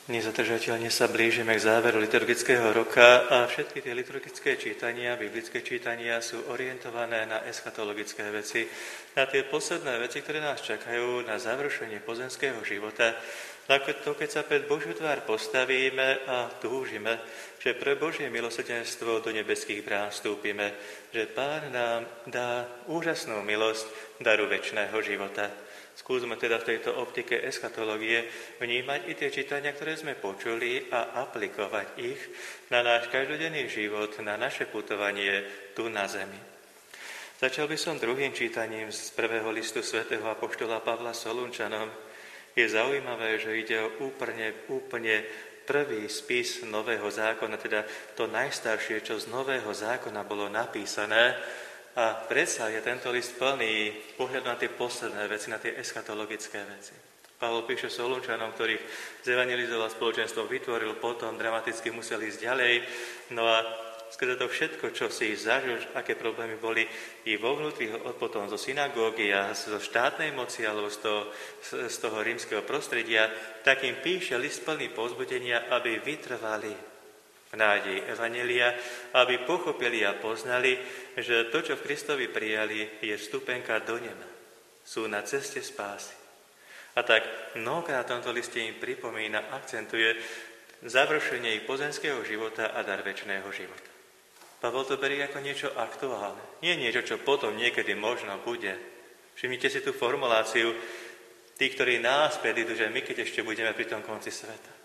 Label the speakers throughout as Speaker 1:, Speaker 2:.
Speaker 1: Nezadržateľne sa blížime k záveru liturgického roka a všetky tie liturgické čítania, biblické čítania sú orientované na eschatologické veci, na tie posledné veci, ktoré nás čakajú na završenie pozemského života. To, keď sa pred Božiu tvár postavíme a túžime, že pre Božie milosrdenstvo do nebeských brán vstúpime, že Pán nám dá úžasnú milosť daru večného života. Skúsme teda v tejto optike eschatológie vnímať i tie čítania, ktoré sme počuli a aplikovať ich na náš každodenný život, na naše putovanie tu na zemi. Začal by som druhým čítaním z prvého listu svätého apoštola Pavla Solunčanom. Je zaujímavé, že ide o úplne prvý spis Nového zákona, teda to najstaršie, čo z Nového zákona bolo napísané. A predsa je tento list plný pohľad na tie posledné veci, na tie eschatologické veci. Pavol píše Solunčanom, ktorých zevangelizoval spoločenstvo, vytvoril, potom dramaticky musel ísť ďalej. No a skrze to všetko, čo si zažil, aké problémy boli i vo vnútri, potom zo synagógy a zo štátnej moci alebo z toho rímskeho prostredia, tak im píše list plný povzbudenia, aby vytrvali v nádeji evanjelia, aby pochopili a poznali, že to, čo v Kristovi prijali, je vstupenka do neba. Sú na ceste spásy. A tak mnohokrát v tomto liste im pripomína, akcentuje završenie ich pozemského života a dar večného života. Pavol to berie ako niečo aktuálne. Nie niečo, čo potom niekedy možno bude. Všimnite si tú formuláciu tých, ktorí nás predídu, že my keď ešte budeme pri tom konci sveta.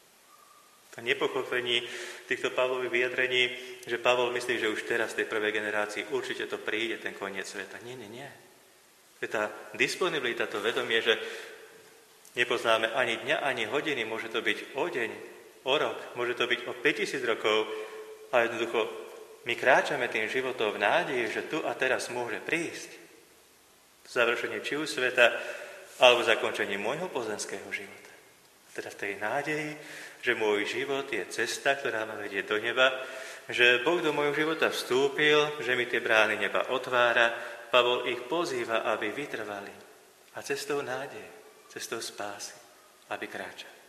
Speaker 1: To nepochopení týchto Pavlových vyjadrení, že Pavol myslí, že už teraz v tej prvej generácii určite to príde, ten koniec sveta. Nie. To je tá disponibilita, to vedomie, že nepoznáme ani dňa, ani hodiny, môže to byť o deň, o rok, môže to byť o 5000 rokov, a jednoducho my kráčame tým životom v nádeji, že tu a teraz môže prísť završenie či už sveta, alebo zakončenie môjho pozemského života. Teda v tej nádeji, že môj život je cesta, ktorá ma vedie do neba, že Boh do môjho života vstúpil, že mi tie brány neba otvára, Pavol ich pozýva, aby vytrvali. A cestou nádeje, cestou spásy, aby kráčali.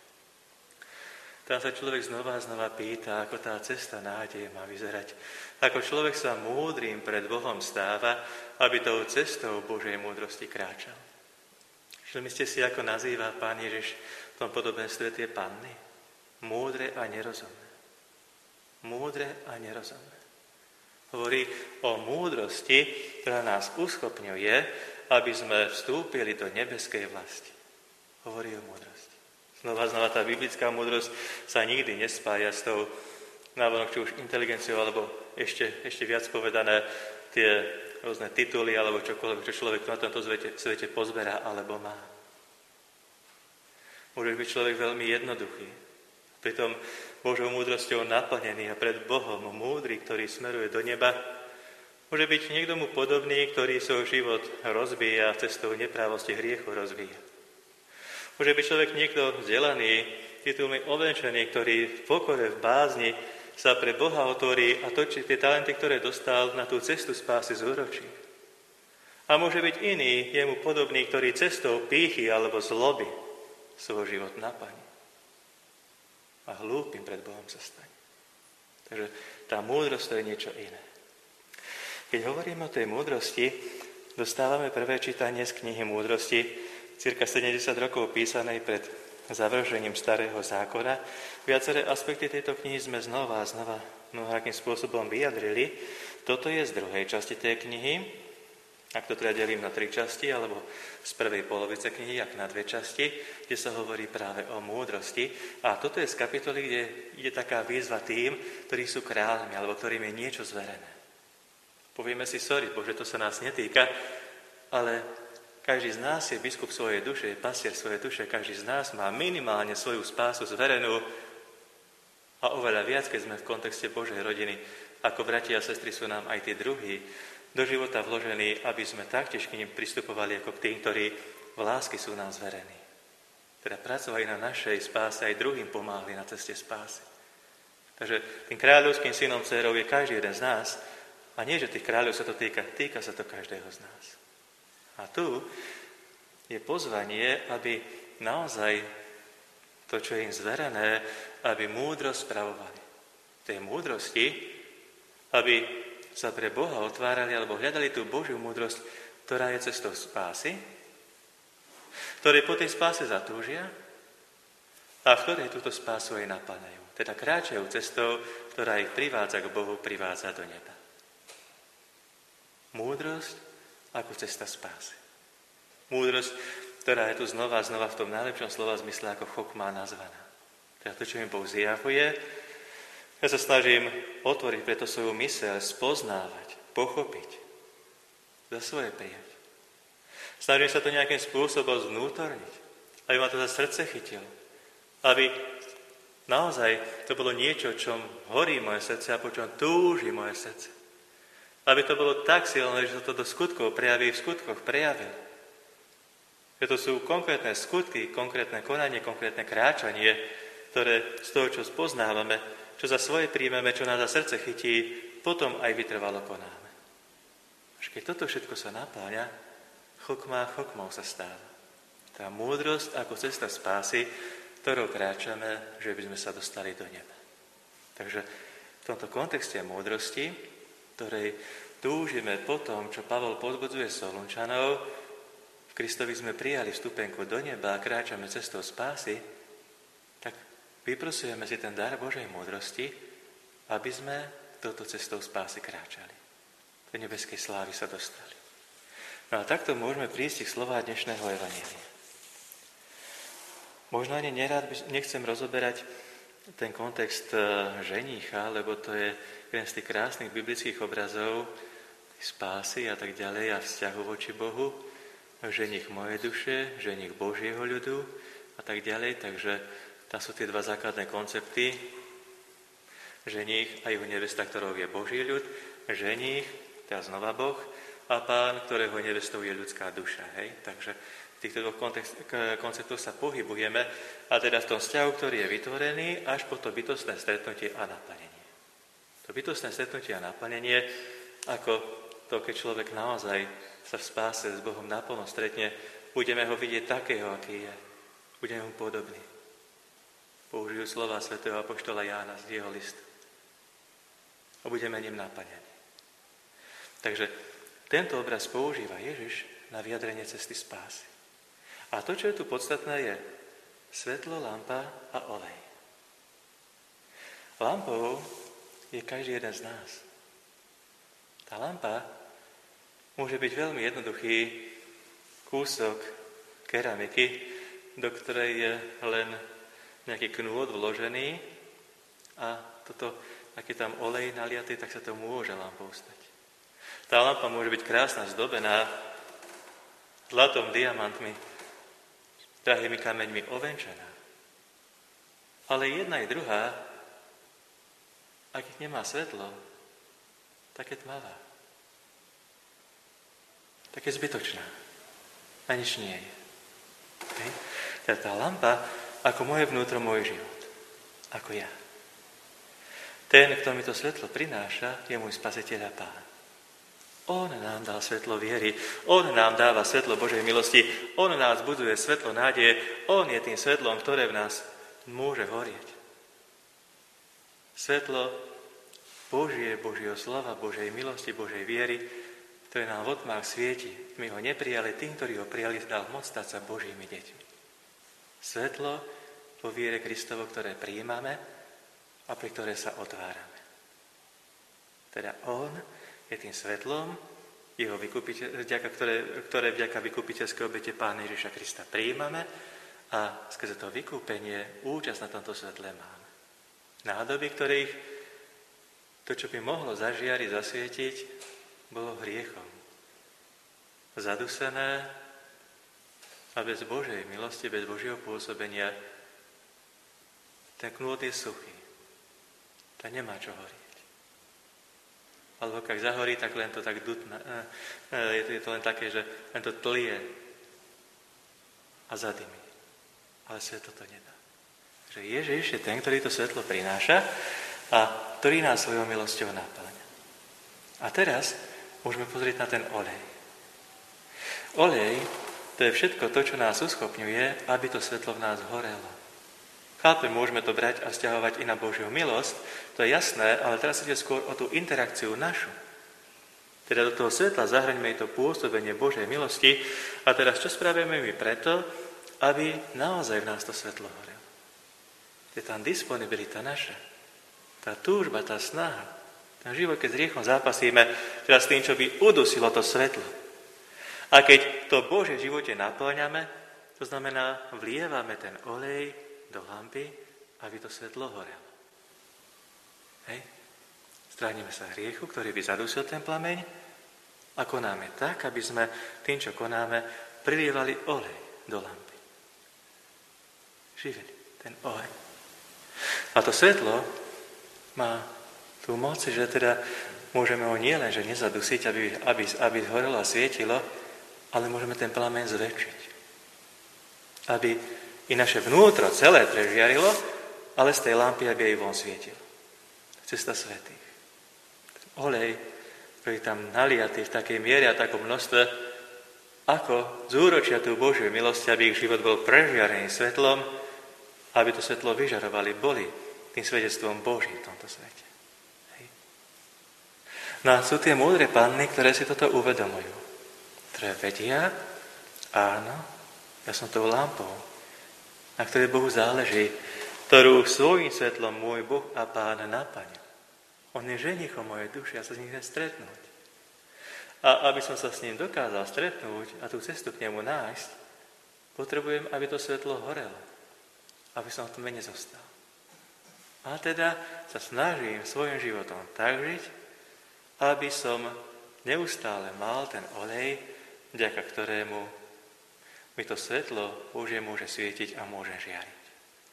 Speaker 1: Tam sa človek znova pýta, ako tá cesta nádeje má vyzerať. Ako človek sa múdrym pred Bohom stáva, aby tou cestou Božej múdrosti kráčal. Všimli ste si, ako nazýva Pán Ježiš v tom podobenstve tie panny? Múdre a nerozumné. Múdre a nerozumné. Hovorí o múdrosti, ktorá nás uschopňuje, aby sme vstúpili do nebeskej vlasti. Hovorí o múdrosti. Znova tá biblická múdrosť sa nikdy nespája s tou návonok, či už inteligenciou, alebo ešte viac povedané tie rôzne tituly, alebo čokoľvek, čo človek na tomto svete pozberá, alebo má. Môže byť človek veľmi jednoduchý, pritom Božou múdrosťou naplnený a pred Bohom múdry, ktorý smeruje do neba. Môže byť niekto mu podobný, ktorý svoj život rozvíja cestou neprávosti hriechu rozvíja. Môže byť človek niekto vzdelaný, titulmi ovenčený, ktorý v pokore, v bázni sa pre Boha otvorí a točí tie talenty, ktoré dostal, na tú cestu spásy zúročí. A môže byť iný, jemu podobný, ktorý cestou pýchy alebo zloby svoj život naplní. A hlúpym pred Bohom sa stane. Takže tá múdrosť to je niečo iné. Keď hovoríme o tej múdrosti, dostávame prvé čítanie z knihy Múdrosti, cirka 70 rokov písanej pred završením Starého zákona. Viaceré aspekty tejto knihy sme znova mnohakým spôsobom vyjadrili. Toto je z druhej časti tej knihy, ak to teda delím na 3 časti, alebo z prvej polovice knihy, ak na 2 časti, kde sa hovorí práve o múdrosti. A toto je z kapitoly, kde je taká výzva tým, ktorí sú kráľmi, alebo ktorým je niečo zverené. Povieme si, sorry, Bože, to sa nás netýka, ale každý z nás je biskup svojej duše, je pastier svojej duše, každý z nás má minimálne svoju spásu zverenú a oveľa viac, keď sme v kontexte Božej rodiny, ako bratia a sestry sú nám aj tí druhí do života vložení, aby sme taktiež k nim pristupovali ako k tým, ktorí v lásky sú nám zverení. Teda pracovali na našej spáse, aj druhým pomáhali na ceste spásy. Takže tým kráľovským synom, dcérou je každý jeden z nás a nie, že tých kráľov sa to týka sa to každého z nás. A tu je pozvanie, aby naozaj to, čo je im zverené, aby múdro spravovali. Tej múdrosti, aby sa pre Boha otvárali alebo hľadali tú Božiu múdrosť, ktorá je cestou spásy, ktoré po tej spáse zatúžia a v ktorej túto spásu aj naplňajú. Teda kráčajú cestou, ktorá ich privádza k Bohu, privádza do neba. Múdrosť ako cesta spásy. Múdrosť, ktorá je tu znova a znova v tom najlepšom slova zmysle ako chokmá nazvaná. Teda to, čo mi Boh zjavuje, ja sa snažím otvoriť preto svoju myseľ, spoznávať, pochopiť, za svoje prijať. Snažím sa to nejakým spôsobom zvnútorniť, aby ma to za srdce chytilo. Aby naozaj to bolo niečo, čom horí moje srdce a po čom túži moje srdce. Aby to bolo tak silné, že sa to do skutkov prejaví, v skutkoch prejavilo. Že to sú konkrétne skutky, konkrétne konanie, konkrétne kráčanie, ktoré z toho, čo spoznávame, čo za svoje príjmeme, čo nás za srdce chytí, potom aj vytrvalo konáme. Až keď toto všetko sa napáňa, chokmou sa stáva. Tá múdrosť ako cesta spásy, ktorou kráčame, že by sme sa dostali do neba. Takže v tomto kontexte múdrosti, ktorej túžime po tom, čo Pavol pozbudzuje Solunčanov, v Kristovi sme prijali vstupenku do neba a kráčame cestou spásy, tak vyprosujeme si ten dar Božej múdrosti, aby sme touto cestou spásy kráčali. Do nebeskej slávy sa dostali. No a takto môžeme prísť k slová dnešného evanjelia. Možno ani nechcem rozoberať ten kontext ženícha, lebo to je jeden z tých krásnych biblických obrazov spásy a tak ďalej a vzťahu voči Bohu. Ženích mojej duše, ženích Božieho ľudu a tak ďalej. Takže tam sú tie dva základné koncepty. Ženích a jeho nevesta, ktorou je Boží ľud. Ženích, teda znova Boh, a Pán, ktorého nevestou je ľudská duša. Hej? Takže v týchto dvoch konceptoch sa pohybujeme a teda v tom vzťahu, ktorý je vytvorený, až po to bytostné stretnutie a naplnenie. To bytostné stretnutie a naplnenie, ako to, keď človek naozaj sa v spáse s Bohom naplno stretne, budeme ho vidieť takého, aký je. Budeme mu podobný. Použijú slova svätého apoštola Jána z jeho listu. A budeme ním naplnení. Takže tento obraz používa Ježiš na vyjadrenie cesty spásy. A to, čo je tu podstatné, je svetlo, lampa a olej. Lampou je každý jeden z nás. Tá lampa môže byť veľmi jednoduchý kúsok keramiky, do ktorej je len nejaký knôt vložený a toto, ak je tam olej naliatý, tak sa to môže lampou stať. Tá lampa môže byť krásna, zdobená zlatom, diamantmi, drahými kameňmi ovenčená. Ale jedna i druhá, ak ich nemá svetlo, tak je tmavá. Tak je zbytočná. A nič nie je. Okay? Teda tá lampa ako moje vnútro, môj život. Ako ja. Ten, kto mi to svetlo prináša, je môj spasiteľ a Pán. On nám dal svetlo viery, on nám dáva svetlo Božej milosti, on nás buduje svetlo nádeje, on je tým svetlom, ktoré v nás môže horieť. Svetlo Božieho slova, Božej milosti, Božej viery, ktoré nám v otmách svieti. My ho neprijali, tým, ktorí ho prijali, dal moc stať sa Božími deťmi. Svetlo po viere Kristovo, ktoré prijímame a pri ktoré sa otvárame. Teda on je tým svetlom, jeho ktoré vďaka vykupiteľskej obete Pána Ježiša Krista prijímame a skrze to vykúpenie účasť na tomto svetle máme. Nádoby, ktorých to, čo by mohlo zažiariť, zasvietiť, bolo hriechom. Zadusené a bez Božej milosti, bez Božieho pôsobenia ten knôt je suchý. Tam nemá čo horieť. Alebo keď zahorí, tak len to tak dutná. Je to len také, že len to tlie a zadymí. Ale svetlo to nedá. Že Ježiš je ten, ktorý to svetlo prináša a ktorý nás svojou milosťou napĺňa. A teraz môžeme pozrieť na ten olej. Olej, to je všetko to, čo nás uschopňuje, aby to svetlo v nás horelo. Chápem, môžeme to brať a vzťahovať i na Božiu milosť, to je jasné, ale teraz ide skôr o tú interakciu našu. Teda do toho svetla zahraňme i to pôsobenie Božej milosti a teraz čo spravíme my preto, aby naozaj v nás to svetlo horelo. Je tam disponibilita naša, tá túžba, tá snaha, ten život, keď s hriechom zápasíme, teda s tým, čo by udusilo to svetlo. A keď to Božie v živote naplňame, to znamená, vlievame ten olej do lampy, aby to svetlo horelo. Hej? Stránime sa hriechu, ktorý by zadusil ten plameň a konáme tak, aby sme tým, čo konáme, prilievali olej do lampy. Živili ten oheň. A to svetlo má tú moc, že teda môžeme ho nielen, že nezadusiť, aby horelo a svietilo, ale môžeme ten plameň zväčšiť. Aby i naše vnútro celé prežiarilo, ale z tej lampy, aby jej von svietilo. Cesta svätých. Olej, ktorý tam naliatý v takej miere a takom množstve, ako zúročia tú Božiu milosť, aby ich život bol prežiarený svetlom, aby to svetlo vyžarovali, boli tým svedectvom Božím v tomto svete. Hej. No a sú tie múdre panny, ktoré si toto uvedomujú. Ktoré vedia, áno, ja som tou lampou, na ktorej Bohu záleží, ktorú svojím svetlom môj Boh a Pán naplňa. On je ženichom mojej duše, ja sa s ním chcem stretnúť. A aby som sa s ním dokázal stretnúť a tú cestu k nemu nájsť, potrebujem, aby to svetlo horelo. Aby som v tom nezostal. A teda sa snažím svojim životom tak žiť, aby som neustále mal ten olej, vďaka ktorému mi to svetlo Božie môže svietiť a môže žiariť.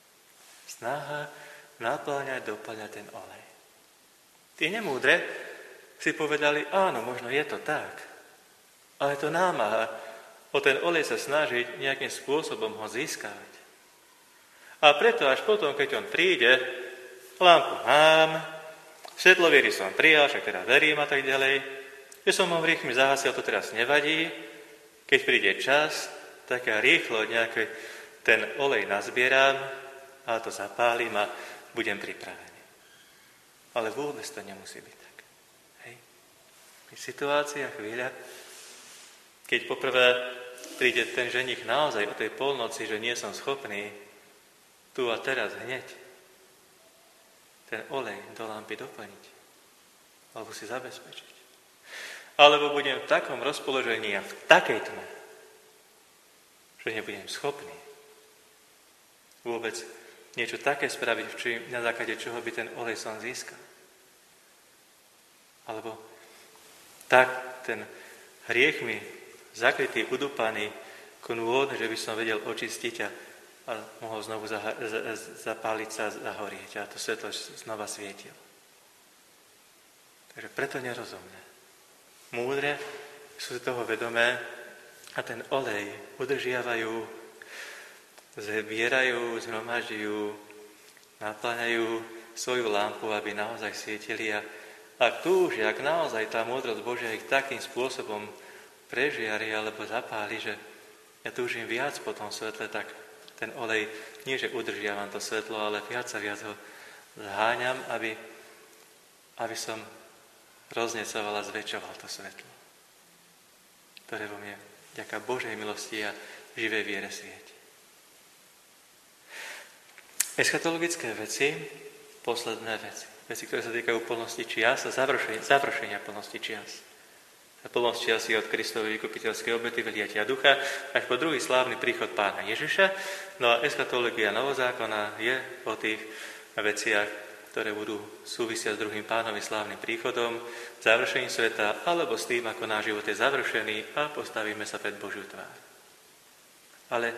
Speaker 1: Snaha naplňať, doplňať ten olej. Tí nemúdre si povedali, áno, možno je to tak, ale to námaha o ten olej sa snažiť nejakým spôsobom ho získavať. A preto až potom, keď on príde, lampu mám, svetloviery som prijal, však teda verím a tak ďalej, že som ho rýchlo zahasil, to teraz nevadí, keď príde čas, tak ja rýchlo nejaký ten olej nazbieram a to zapálim a budem pripravený. Ale vôbec to nemusí byť tak. Hej. Je situácia, chvíľa, keď poprvé príde ten ženich naozaj o tej polnoci, že nie som schopný tu a teraz hneď ten olej do lampy doplniť alebo si zabezpečiť. Alebo budem v takom rozpoložení a v takej tme, že nebudem schopný vôbec niečo také spraviť, na základe čoho by ten olej som získal. Alebo tak ten hriech mi zakrytý, udupaný, knôt, že by som vedel očistiť a mohol znovu zapáliť sa a zahorieť a to svetlo znova svietilo. Takže preto nerozumné. Múdre sú si toho vedomé a ten olej udržiavajú, zbierajú, zhromažďujú, napláňajú svoju lampu, aby naozaj svietili a ak túžia, ak naozaj tá múdrosť Božia ich takým spôsobom prežiari alebo zapáli, že ja túžim viac po tom svetle, tak ten olej, nie že udržiavam to svetlo, ale viac a viac ho zháňam, aby som roznecoval a zväčšoval to svetlo, ktoré vo mne vďaka Božej milosti a živej viere svieti. Eschatologické veci, posledné veci, ktoré sa týkajú plnosti čias a završenia plnosti čias. A plnosť čias je od Kristovej vykupiteľskej obety vyliatia ducha až po druhý slávny príchod Pána Ježiša. No a eschatológia novozákona je o tých veciach, ktoré budú súvisia s druhým Pánovým slávnym príchodom, završením sveta, alebo s tým, ako náš život je završený a postavíme sa pred Božiu tvár. Ale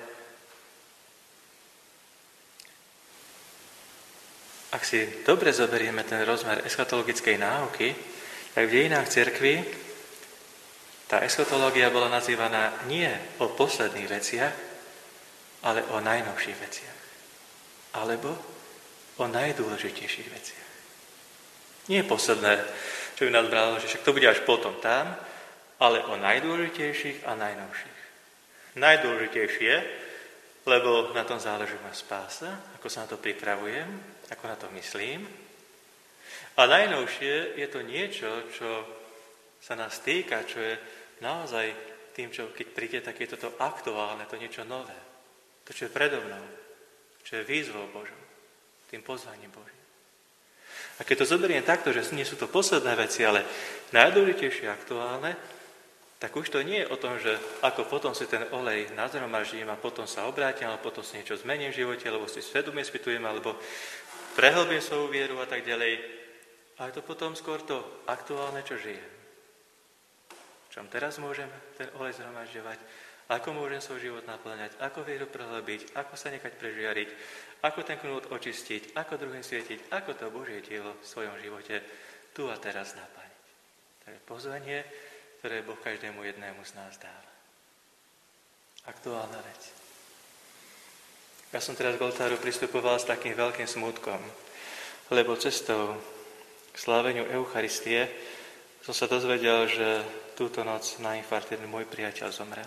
Speaker 1: ak si dobre zoberieme ten rozmer eschatologickej náuky, tak v dejinách cirkvi tá eschatológia bola nazývaná nie o posledných veciach, ale o najnovších veciach. Alebo o najdôležitejších veciach. Nie posledné, čo by nás bralo, že však to bude až potom tam, ale o najdôležitejších a najnovších. Najdôležitejšie lebo na tom záleží moja spása, ako sa na to pripravujem, ako na to myslím. A najnovšie je to niečo, čo sa nás týka, čo je naozaj tým, čo keď príde, tak je toto aktuálne, to niečo nové. To, čo je predo mnou, čo je výzvou Božou, tým pozvaním Božím. A keď to zoberiem takto, že nie sú to posledné veci, ale najdôležitejšie aktuálne, tak už to nie je o tom, že ako potom si ten olej nazhromaždím a potom sa obrátim, alebo potom si niečo zmením v živote, alebo si svedomie spýtujem, alebo prehlbím svoju vieru a tak ďalej. Ale to potom skôr to aktuálne, čo žijem. V čom teraz môžem ten olej zhromažďovať, ako môžem svoj život naplňať, ako vieru prehlbiť, ako sa nechať prežiariť, ako ten knôt očistiť, ako druhým svietiť, ako to Božie dielo v svojom živote tu a teraz naplniť. To je pozvanie, ktoré Boh každému jednému z nás dáva. Aktuálna vec. Ja som teraz k oltáru pristupoval s takým veľkým smútkom, lebo cestou k sláveniu Eucharistie som sa dozvedel, že túto noc na infarkt jeden môj priateľ zomrel.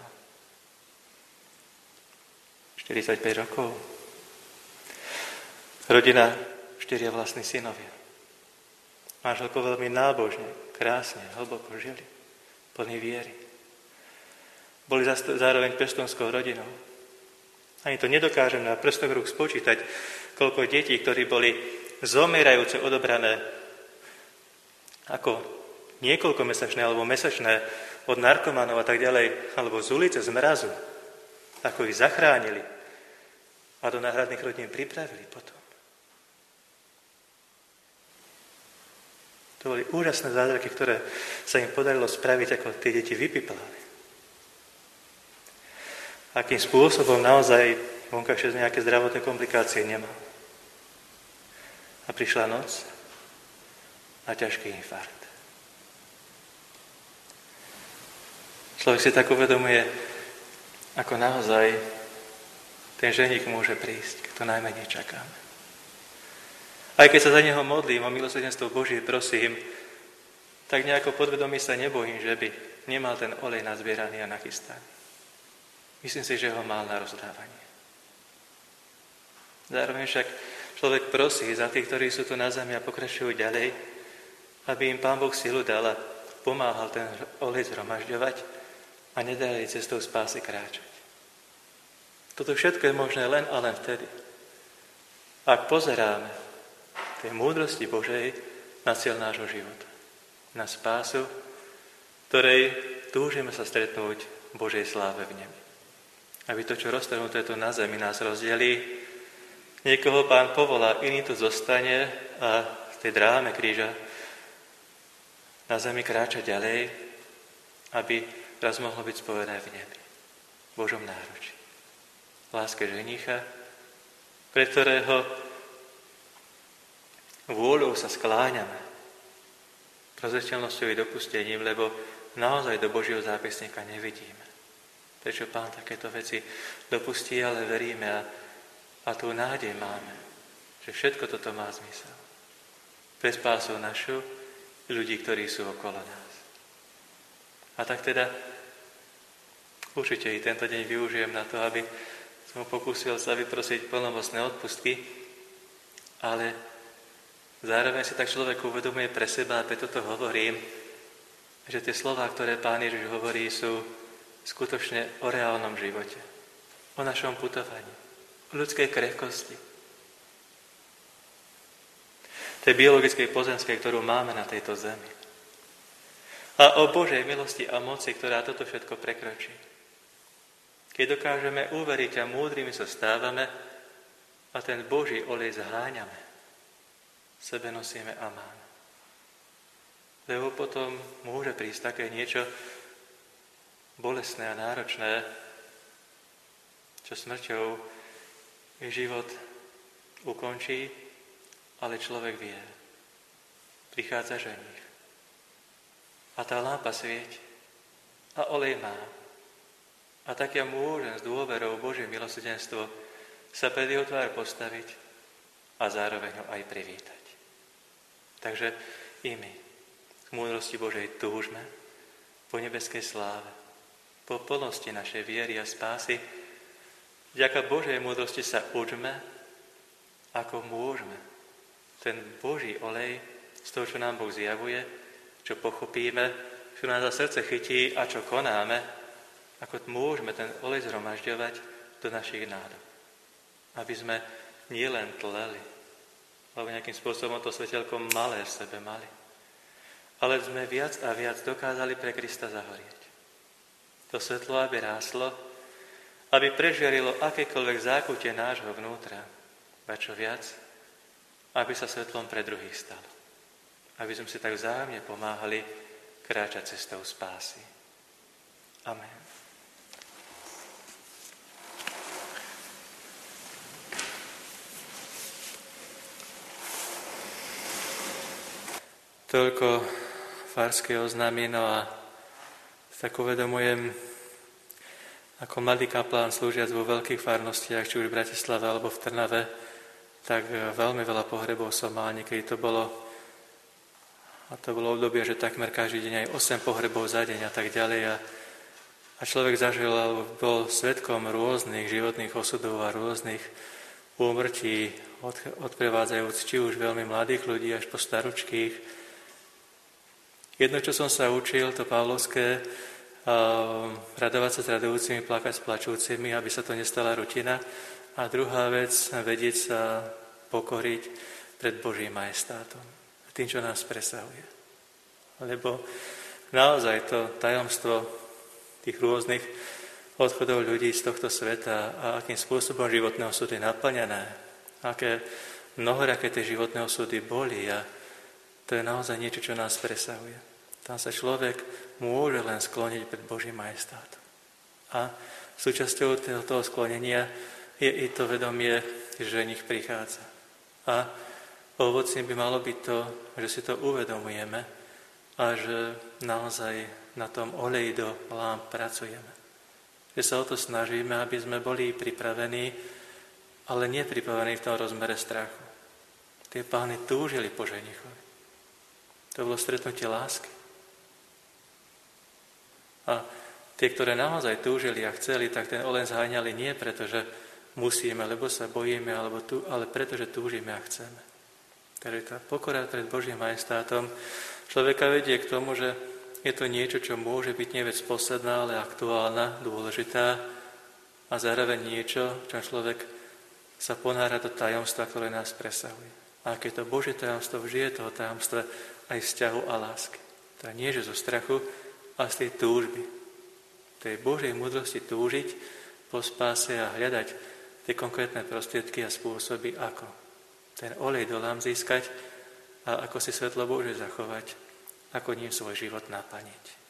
Speaker 1: 45 rokov. Rodina, 4 vlastní synovia. Manželko veľmi nábožne, krásne, hlboko žili, plný viery. Boli zároveň pestúnskou rodinou. Ani to nedokážem na prstoch rúk spočítať, koľko detí, ktorí boli zomierajúce odobrané ako niekoľkomesačné alebo mesačné od narkomanov a tak ďalej, alebo z ulice, z mrazu, ako ich zachránili a do náhradných rodín pripravili potom. To boli úžasné zázraky, ktoré sa im podarilo spraviť, ako tie deti vypiplali. Akým spôsobom naozaj vonkajšie nejaké zdravotné komplikácie nemal. A prišla noc a ťažký infarkt. Človek si tak uvedomuje, ako naozaj ten ženík môže prísť, keď to najmenej čakáme. Aj keď sa za neho modlím, o milosrdenstvo Božie prosím, tak nejako podvedomí sa nebojím, že by nemal ten olej nazbieraný a nachystaný. Myslím si, že ho mal na rozdávanie. Zároveň však človek prosí za tých, ktorí sú tu na zemi a pokračujú ďalej, aby im Pán Boh silu dal a pomáhal ten olej zhromažďovať a nedali cestou spásy kráčať. Toto všetko je možné len a len vtedy, ak pozeráme tej múdrosti Božej na cieľ nášho života. Na spásu, ktorej túžime sa stretnúť v Božej sláve v nebi. Aby to, čo roztrhnuté tu na zemi, nás rozdelí. Niekoho Pán povolá, iný tu zostane a v tej dráme kríža na zemi kráča ďalej, aby raz mohlo byť spojené v nebi, v Božom náručí. Láske ženicha, pre ktorého vôľou sa skláňame, prozreteľnosťou i dopustením, lebo naozaj do Božieho zápisníka nevidíme. Prečo Pán takéto veci dopustí, ale veríme a tú nádej máme, že všetko toto má zmysel. Pre spásu našu ľudí, ktorí sú okolo nás. A tak teda určite i tento deň využijem na to, aby som pokúsil sa vyprosiť plnomocné odpustky, ale zároveň si tak človek uvedomuje pre seba, a preto to hovorím, že tie slová, ktoré Pán Ježiš hovorí, sú skutočne o reálnom živote, o našom putovaní, o ľudskej krehkosti, tej biologickej pozemskej, ktorú máme na tejto zemi. A o Božej milosti a moci, ktorá toto všetko prekročí. Keď dokážeme uveriť a múdrymi sa stávame a ten Boží olej zháňame, sebe nosíme a máme. Lebo potom môže prísť také niečo bolestné a náročné, čo smrťou život ukončí, ale človek vie. Prichádza ženích. A tá lámpa svieti. A olej má. A tak ja môžem s dôverou Božie milosrdenstvo sa pred jeho tvár postaviť a zároveň ho aj privítať. Takže i my k múdrosti Božej túžme po nebeskej sláve, po plnosti našej viery a spásy Vďaka Božej múdrosti sa učme, ako môžeme ten Boží olej z toho, čo nám Boh zjavuje, čo pochopíme, čo nás za srdce chytí a čo konáme, ako môžeme ten olej zhromažďovať do našich nádob. Aby sme nielen tleli, alebo nejakým spôsobom to svetelko malé v sebe mali, ale sme viac a viac dokázali pre Krista zahorieť. To svetlo, aby ráslo, aby prežiarilo akékoľvek zákutie nášho vnútra, a čo viac, aby sa svetlom pre druhých stalo. Aby sme si tak vzájomne pomáhali kráčať cestou spásy. Amen. Toľko farské oznámy, no a tak uvedomujem, ako mladý kaplán slúžiac vo veľkých farnostiach, či už v Bratislave alebo v Trnave, tak veľmi veľa pohrebov som mal, niekedy to bolo obdobie, že takmer každý deň aj 8 pohrebov za deň a tak ďalej a človek zažil alebo bol svedkom rôznych životných osudov a rôznych úmrtí, odprevádzajúc či už veľmi mladých ľudí až po staručkých. Jedno, čo som sa učil, to pavlovské, radovať sa s radujúcimi, plakať s plačúcimi, aby sa to nestala rutina. A druhá vec, vedieť sa pokoriť pred Božím majestátom, tým, čo nás presahuje. Lebo naozaj to tajomstvo tých rôznych odchodov ľudí z tohto sveta a akým spôsobom životné osudy je naplnené, aké mnohoraké tie životné osudy boli a to je naozaj niečo, čo nás presahuje. Tam sa človek môže len skloniť pred Božím majestátom. A súčasťou toho sklonenia je i to vedomie, že ženích prichádza. A ovocím by malo byť to, že si to uvedomujeme a že naozaj na tom oleji do lámp pracujeme. Že sa o to snažíme, aby sme boli pripravení, ale nie pripravení v tom rozmere strachu. Tie pány túžili po ženichovi. To bolo stretnutie lásky. A tie, ktoré naozaj túžili a chceli, tak ten olej zháňali nie preto, že musíme, lebo sa bojíme, ale preto, že túžime a chceme. Takže tá pokora pred Božím majestátom človeka vedie k tomu, že je to niečo, čo môže byť nie vec posledná, ale aktuálna, dôležitá a zároveň niečo, čo človek sa ponára do tajomstva, ktoré nás presahuje. A keď to Božie tajomstvo žije toho tajomstva aj vzťahu a lásky. Teda nie, že zo strachu, ale z tej túžby. Tej Božej múdrosti túžiť po spáse a hľadať tie konkrétne prostriedky a spôsoby, ako ten olej do lám získať a ako si svetlo Bože zachovať, ako ním svoj život naplniť.